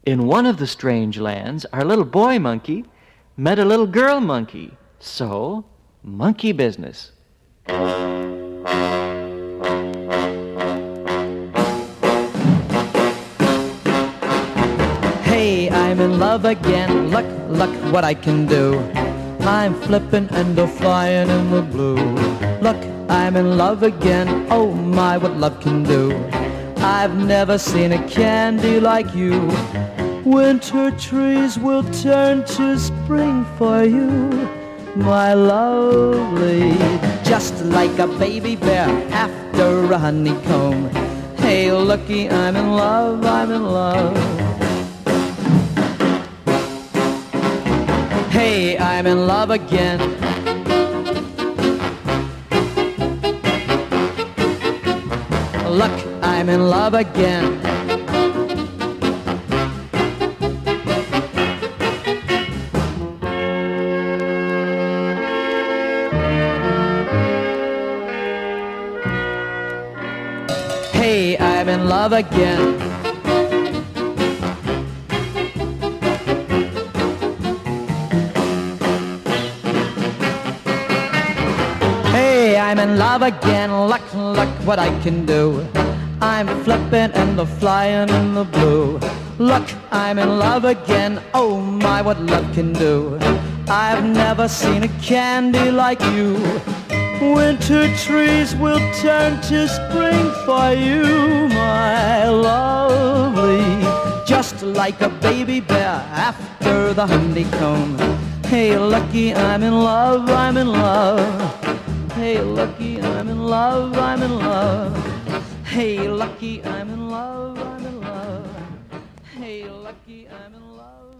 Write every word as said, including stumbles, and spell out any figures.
In one of the strange lands, our little boy monkey met a little girl monkey. So, monkey business. Hey, I'm in love again. Look, look what I can do. I'm flipping and a flying in the blue. Look, I'm in love again. Oh my, what love can do. I've never seen a candy like you. Winter trees will turn to spring for you, my lovely. Just like a baby bear after a honeycomb. Hey, looky, I'm in love, I'm in love. Hey, I'm in love again. Look, I'm in love again. Hey, I'm in love again. Hey, I'm in love again. Look, look what I can do. I'm flipping and the flying in the blue. Look, I'm in love again. Oh my, what love can do. I've never seen a candy like you. Winter trees will turn to spring for you, my lovely. Just like a baby bear after the honeycomb. Hey, lucky, I'm in love, I'm in love. Hey, lucky, I'm in love, I'm in love. Hey, lucky, I'm in love, I'm in love. Hey, lucky, I'm in love.